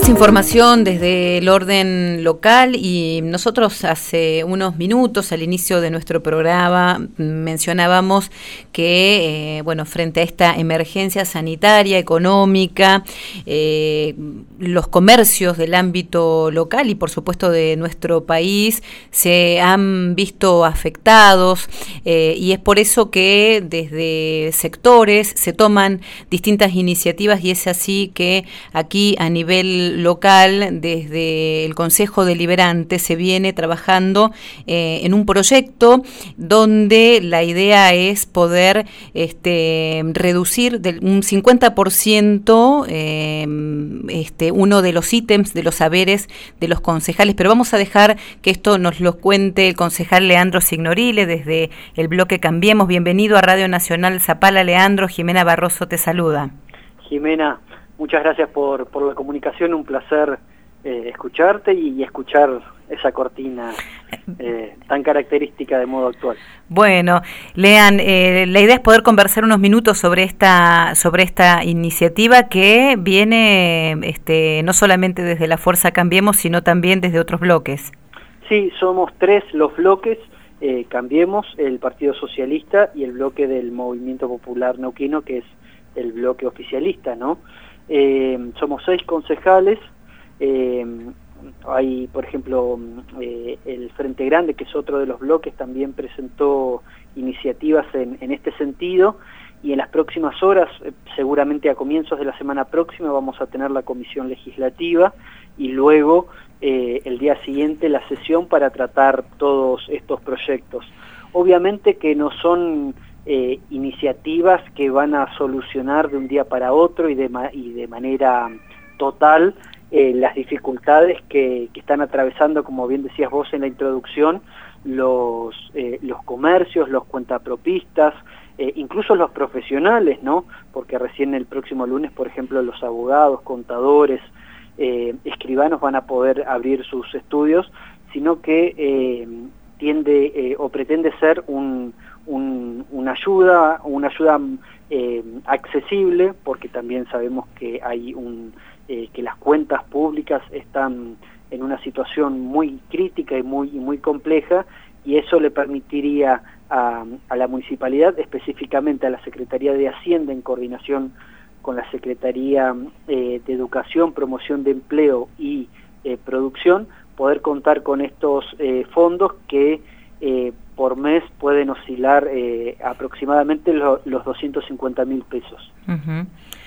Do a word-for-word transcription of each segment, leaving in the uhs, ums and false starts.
Más información desde el orden local y nosotros hace unos minutos al inicio de nuestro programa mencionábamos que, eh, bueno, frente a esta emergencia sanitaria, económica, eh, los comercios del ámbito local y por supuesto de nuestro país se han visto afectados eh, y es por eso que desde sectores se toman distintas iniciativas y es así que aquí a nivel local, desde el Consejo Deliberante, se viene trabajando eh, en un proyecto donde la idea es poder este, reducir del, un cincuenta por ciento eh, este, uno de los ítems, de los saberes de los concejales. Pero vamos a dejar que esto nos lo cuente el concejal Leandro Signorile desde el bloque Cambiemos. Bienvenido a Radio Nacional Zapala, Leandro. Jimena Barroso te saluda. Jimena, muchas gracias por, por la comunicación, un placer eh, escucharte y, y escuchar esa cortina eh, tan característica de modo actual. Bueno, Lean, eh, la idea es poder conversar unos minutos sobre esta sobre esta iniciativa que viene este, no solamente desde la Fuerza Cambiemos, sino también desde otros bloques. Sí, somos tres los bloques, eh, Cambiemos, el Partido Socialista y el bloque del Movimiento Popular Neuquino, que es el bloque oficialista, ¿no? Eh, somos seis concejales, eh, hay por ejemplo eh, el Frente Grande, que es otro de los bloques, también presentó iniciativas en, en este sentido, y en las próximas horas, eh, seguramente a comienzos de la semana próxima, vamos a tener la comisión legislativa y luego eh, el día siguiente la sesión para tratar todos estos proyectos. Obviamente que no son Eh, iniciativas que van a solucionar de un día para otro y de, ma y de manera total eh, las dificultades que, que están atravesando, como bien decías vos en la introducción, los, eh, los comercios, los cuentapropistas, eh, incluso los profesionales, ¿no? Porque recién el próximo lunes, por ejemplo, los abogados, contadores, eh, escribanos van a poder abrir sus estudios, sino que eh, tiende eh, o pretende ser un Un, una ayuda, una ayuda eh, accesible, porque también sabemos que hay un eh, que las cuentas públicas están en una situación muy crítica y muy y muy compleja, y eso le permitiría a, a la municipalidad, específicamente a la Secretaría de Hacienda en coordinación con la Secretaría eh, de Educación, Promoción de Empleo y eh, Producción, poder contar con estos eh, fondos que eh, por mes pueden oscilar eh, aproximadamente lo, los doscientos cincuenta mil pesos. Uh-huh.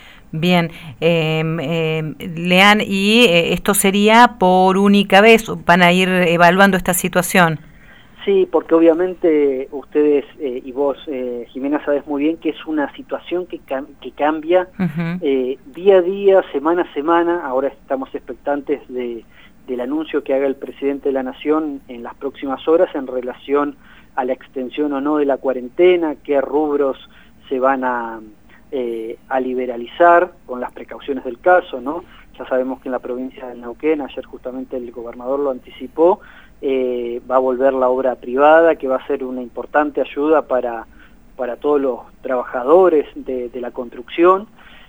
Bien, eh, eh, Lean, ¿y eh, esto sería por única vez? ¿Van a ir evaluando esta situación? Sí, porque obviamente ustedes eh, y vos, eh, Jimena, sabes muy bien que es una situación que, cam que cambia uh-huh. eh, día a día, semana a semana. Ahora estamos expectantes de, del anuncio que haga el presidente de la Nación en las próximas horas en relación a la extensión o no de la cuarentena, qué rubros se van a, eh, a liberalizar con las precauciones del caso, ¿no? Ya sabemos que en la provincia del Neuquén, ayer justamente el gobernador lo anticipó, eh, va a volver la obra privada, que va a ser una importante ayuda para, para todos los trabajadores de, de la construcción,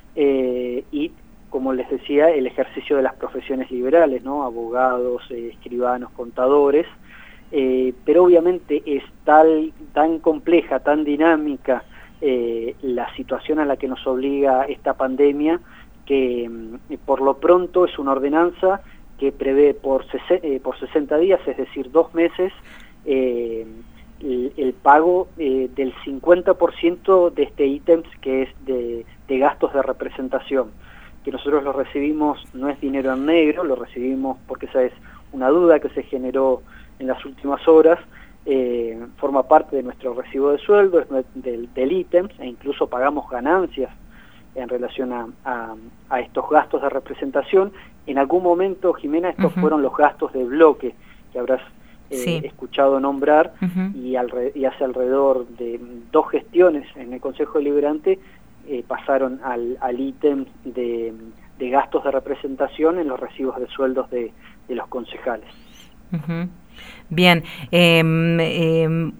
eh, y como les decía, el ejercicio de las profesiones liberales, ¿no? Abogados, eh, escribanos, contadores. Eh, pero obviamente es tal, tan compleja, tan dinámica eh, la situación a la que nos obliga esta pandemia, que eh, por lo pronto es una ordenanza que prevé por, eh, por sesenta días, es decir, dos meses, eh, el, el pago eh, del cincuenta por ciento de este ítem, que es de, de gastos de representación, que nosotros lo recibimos, no es dinero en negro, lo recibimos porque esa es una duda que se generó en las últimas horas, eh, forma parte de nuestro recibo de sueldo, es del, del ítem, e incluso pagamos ganancias en relación a, a, a estos gastos de representación. En algún momento, Jimena, estos uh-huh. fueron los gastos de bloque, que habrás eh, sí. escuchado nombrar, uh-huh. y, alre y hace alrededor de dos gestiones en el Consejo Deliberante eh, pasaron al, al ítem de, de gastos de representación en los recibos de sueldos de, de los concejales. Uh-huh. Bien, eh, eh,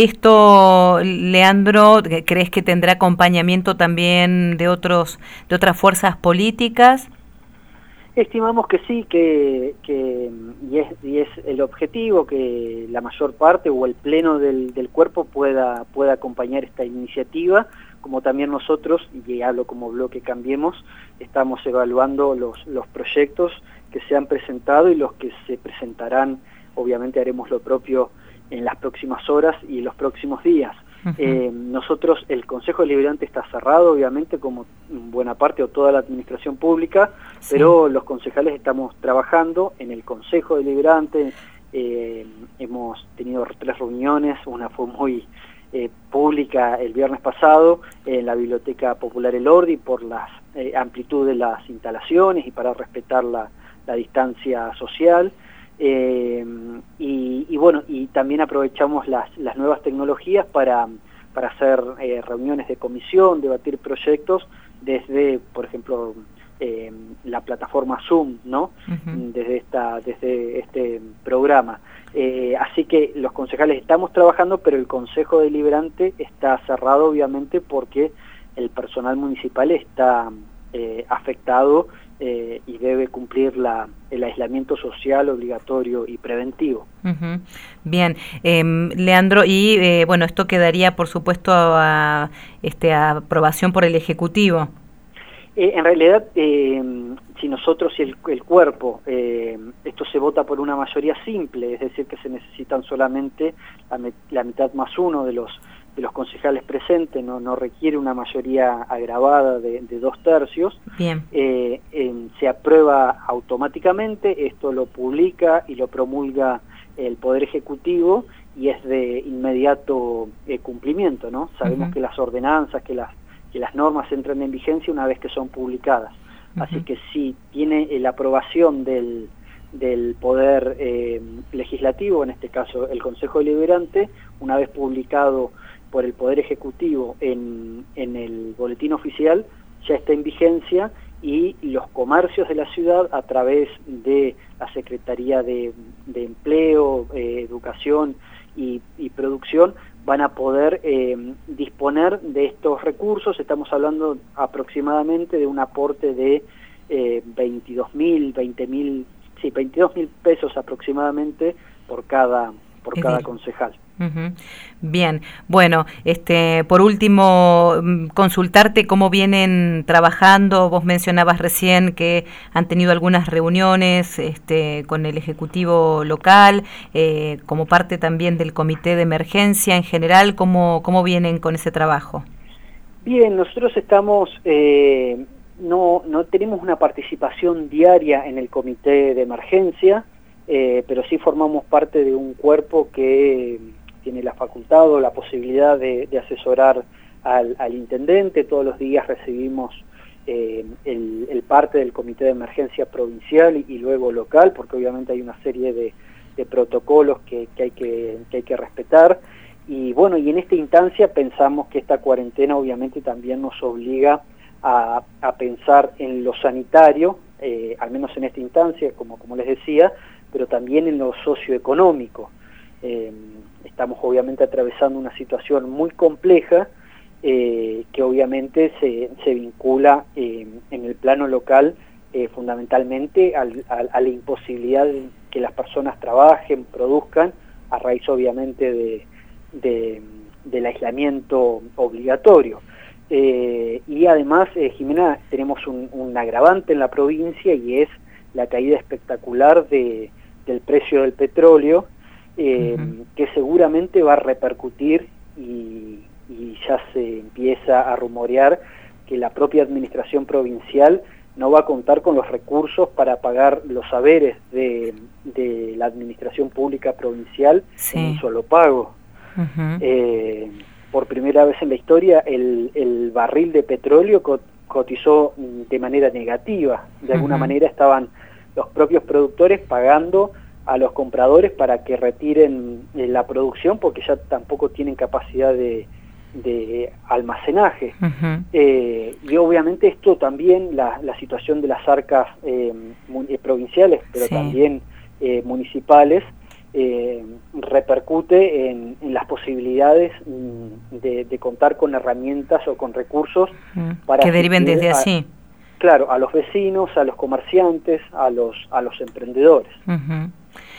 esto, Leandro, ¿crees que tendrá acompañamiento también de otros de otras fuerzas políticas? Estimamos que sí, que, que y, es, y es el objetivo que la mayor parte o el pleno del, del cuerpo pueda, pueda acompañar esta iniciativa, como también nosotros, y hablo como bloque Cambiemos, estamos evaluando los, los proyectos que se han presentado y los que se presentarán. Obviamente haremos lo propio en las próximas horas y en los próximos días. Uh-huh. eh, nosotros, el Consejo Deliberante está cerrado, obviamente, como buena parte o toda la administración pública, sí. Pero los concejales estamos trabajando en el Consejo Deliberante. Eh, hemos tenido tres reuniones, una fue muy eh, pública el viernes pasado en la Biblioteca Popular Elordi por la eh, amplitud de las instalaciones y para respetar la, la distancia social. Eh, y, y bueno, y también aprovechamos las, las nuevas tecnologías para, para hacer eh, reuniones de comisión, debatir proyectos desde, por ejemplo, eh, la plataforma Zoom, ¿no? Uh-huh. Desde esta, desde este programa. Eh, así que los concejales estamos trabajando, pero el Consejo Deliberante está cerrado, obviamente, porque el personal municipal está eh, afectado. Eh, y debe cumplir la, el aislamiento social obligatorio y preventivo. Uh-huh. Bien, eh, Leandro, y eh, bueno, esto quedaría, por supuesto, a, a, este, a aprobación por el Ejecutivo. Eh, en realidad, eh, si nosotros y el, el cuerpo, eh, esto se vota por una mayoría simple, es decir, que se necesitan solamente la, la mitad más uno de los de los concejales presentes, no, no requiere una mayoría agravada de, de dos tercios. Bien. Eh, eh, se aprueba automáticamente, esto lo publica y lo promulga el Poder Ejecutivo y es de inmediato eh, cumplimiento, ¿no? Sabemos uh-huh. que las ordenanzas, que las, que las normas entran en vigencia una vez que son publicadas. Uh-huh. Así que si tiene eh, la aprobación del, del Poder eh, Legislativo, en este caso el Consejo Deliberante, una vez publicado por el Poder Ejecutivo en, en el boletín oficial, ya está en vigencia y los comercios de la ciudad, a través de la Secretaría de, de Empleo, eh, Educación y, y Producción, van a poder eh, disponer de estos recursos. Estamos hablando aproximadamente de un aporte de eh, veintidós mil, veinte mil, sí, veintidós mil pesos aproximadamente por cada, por cada bien. concejal. Uh-huh. Bien, bueno, este, por último, consultarte cómo vienen trabajando. Vos mencionabas recién que han tenido algunas reuniones este, con el Ejecutivo local, eh, como parte también del Comité de Emergencia en general. ¿Cómo, cómo vienen con ese trabajo? Bien, nosotros estamos, eh, no, no tenemos una participación diaria en el Comité de Emergencia, eh, pero sí formamos parte de un cuerpo que tiene la facultad o la posibilidad de, de asesorar al, al intendente. Todos los días recibimos eh, el, el parte del Comité de Emergencia provincial y, y luego local, porque obviamente hay una serie de, de protocolos que, que, hay que, que hay que respetar. Y bueno, y en esta instancia pensamos que esta cuarentena obviamente también nos obliga a, a pensar en lo sanitario, eh, al menos en esta instancia, como, como les decía, pero también en lo socioeconómico. Eh, estamos obviamente atravesando una situación muy compleja eh, que obviamente se, se vincula eh, en el plano local eh, fundamentalmente al, al, a la imposibilidad de que las personas trabajen, produzcan, a raíz obviamente de, de, del aislamiento obligatorio. Eh, y además, eh, Jimena, tenemos un, un agravante en la provincia y es la caída espectacular de, del precio del petróleo, Eh, uh-huh. que seguramente va a repercutir y, y ya se empieza a rumorear que la propia administración provincial no va a contar con los recursos para pagar los haberes de, de la administración pública provincial sí. en un solo pago. Uh-huh. Eh, por primera vez en la historia el, el barril de petróleo cotizó de manera negativa. De alguna uh-huh. manera estaban los propios productores pagando a los compradores para que retiren la producción porque ya tampoco tienen capacidad de, de almacenaje. Uh-huh. Eh, y obviamente esto también, la, la situación de las arcas eh, provinciales, pero sí. también eh, municipales, eh, repercute en, en las posibilidades de, de contar con herramientas o con recursos uh-huh. para que deriven desde así. Claro, a los vecinos, a los comerciantes, a los, a los emprendedores. Uh-huh.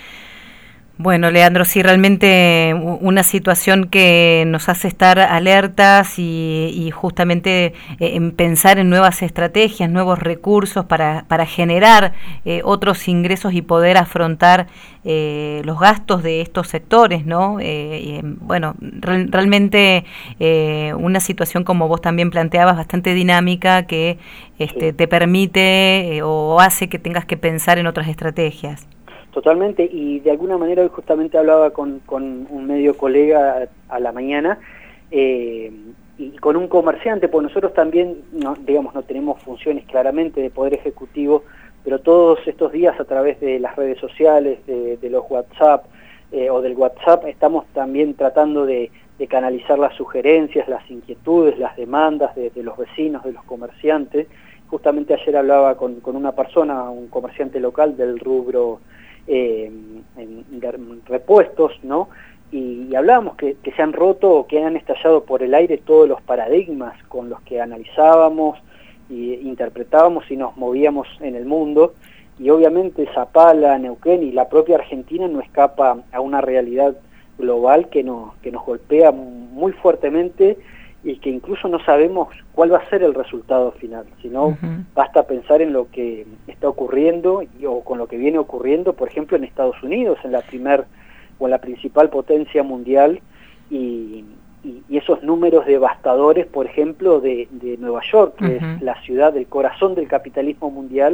Bueno, Leandro, sí, realmente una situación que nos hace estar alertas y, y justamente eh, en pensar en nuevas estrategias, nuevos recursos para, para generar eh, otros ingresos y poder afrontar eh, los gastos de estos sectores, ¿no? Eh, y, bueno, re- realmente eh, una situación, como vos también planteabas, bastante dinámica que este, Sí. te permite eh, o hace que tengas que pensar en otras estrategias. Totalmente, y de alguna manera hoy justamente hablaba con, con un medio colega a, a la mañana eh, y con un comerciante, pues nosotros también, no, digamos, no tenemos funciones claramente de poder ejecutivo, pero todos estos días a través de las redes sociales, de, de los WhatsApp eh, o del WhatsApp, estamos también tratando de, de canalizar las sugerencias, las inquietudes, las demandas de, de los vecinos, de los comerciantes. Justamente ayer hablaba con, con una persona, un comerciante local del rubro Eh, en, en repuestos, ¿no? Y, y hablábamos que, que se han roto o que han estallado por el aire todos los paradigmas con los que analizábamos e interpretábamos y nos movíamos en el mundo, y obviamente Zapala, Neuquén y la propia Argentina no escapa a una realidad global que nos, que nos golpea muy fuertemente y que incluso no sabemos cuál va a ser el resultado final, sino uh-huh. basta pensar en lo que está ocurriendo y, o con lo que viene ocurriendo, por ejemplo, en Estados Unidos, en la primer o en la principal potencia mundial, y, y, y esos números devastadores, por ejemplo, de, de Nueva York, que uh-huh. es la ciudad del corazón del capitalismo mundial,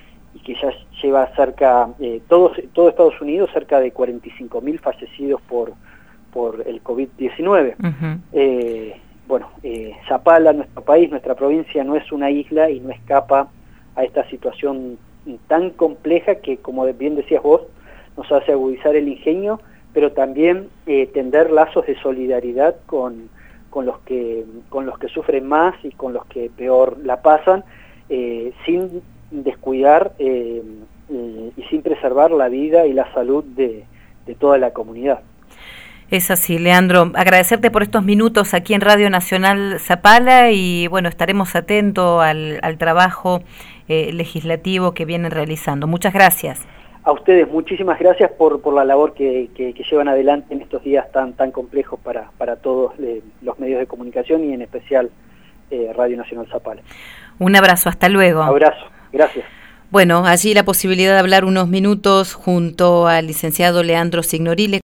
y que ya lleva cerca, eh, todo, todo Estados Unidos, cerca de cuarenta y cinco mil fallecidos por, por el COVID diecinueve. Uh-huh. Eh, Bueno, eh, Zapala, nuestro país, nuestra provincia, no es una isla y no escapa a esta situación tan compleja que, como bien decías vos, nos hace agudizar el ingenio, pero también eh, tender lazos de solidaridad con, con, los que, con los que sufren más y con los que peor la pasan, eh, sin descuidar eh, eh, y sin preservar la vida y la salud de, de toda la comunidad. Es así, Leandro. Agradecerte por estos minutos aquí en Radio Nacional Zapala y, bueno, estaremos atentos al, al trabajo eh, legislativo que vienen realizando. Muchas gracias. A ustedes, muchísimas gracias por, por la labor que, que, que llevan adelante en estos días tan, tan complejos para, para todos eh, los medios de comunicación y en especial eh, Radio Nacional Zapala. Un abrazo, hasta luego. Abrazo, gracias. Bueno, allí la posibilidad de hablar unos minutos junto al licenciado Leandro Signorile.